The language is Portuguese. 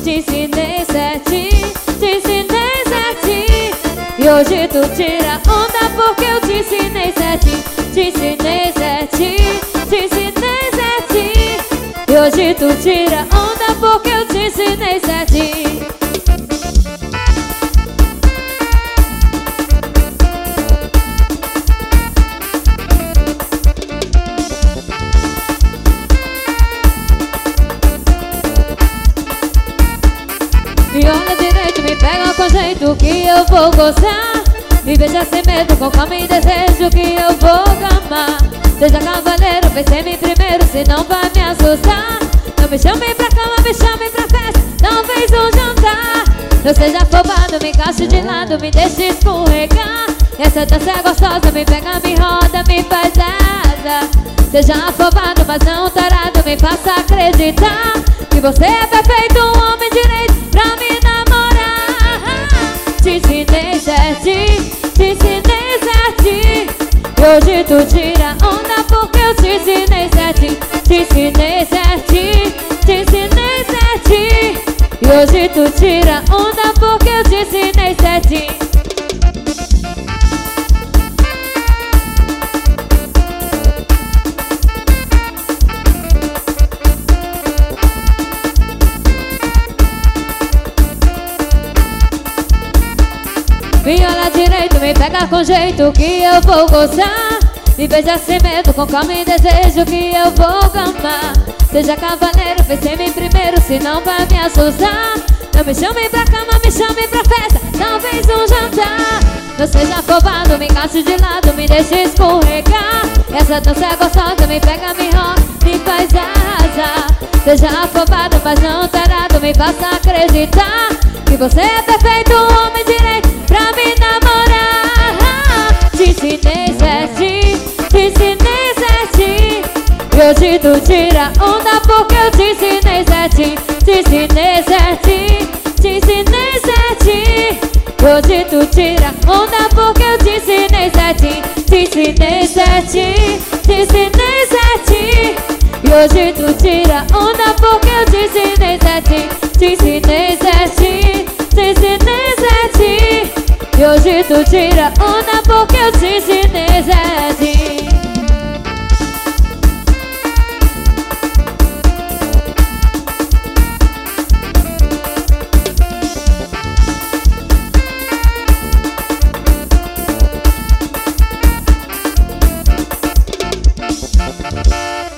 te ensinei certinho, te ensinei certinho. E hoje tu tira onda porque eu te ensinei certinho, te ensinei certinho, te ensinei certinho. E hoje tu tira onda porque eu te ensinei certinho. Me olha direito, me pega com jeito que eu vou gostar. Me beija sem medo, com calma e desejo que eu vou amar. Seja cavaleiro, pense-me primeiro, senão vai me assustar. Não me chame pra cama, me chame pra festa, talvez um jantar. Não seja afobado, me encaixo de lado, me deixe escorregar. Essa dança é gostosa, me pega, me roda, me faz asa. Seja afobado, mas não tarado, me faça acreditar que você é perfeito, um homem direito pra me namorar. Te ensinei certinho, te ensinei certinho. E hoje tu tira onda porque eu te ensinei certinho, te ensinei certinho, te ensinei certinho. E hoje tu tira onda porque eu te ensinei certinho. Me olha direito, me pega com jeito que eu vou gostar. Me beija sem medo, com calma e desejo que eu vou amar. Seja cavaleiro, pense-me primeiro, senão vai me assustar. Não me chame pra cama, me chame pra festa, talvez um jantar. Não seja afobado, me encaixe de lado, me deixe escorregar. Essa dança é gostosa, me pega, me roda, me faz asa. Seja afobado, mas não tarado, me faça acreditar que você é perfeito, um homem direito pra me namorar. Te ensinei certinho, te ensinei certinho. E hoje tu tira onda porque eu te ensinei certinho, te ensinei certinho, te ensinei certinho. E hoje tu tira onda porque eu te ensinei certinho, te ensinei certinho, te ensinei certinho. E hoje tu tira onda porque eu te ensinei certinho, te ensinei certinho, te ensinei certinho. E hoje tu tira onda porque eu te ensinei certinho.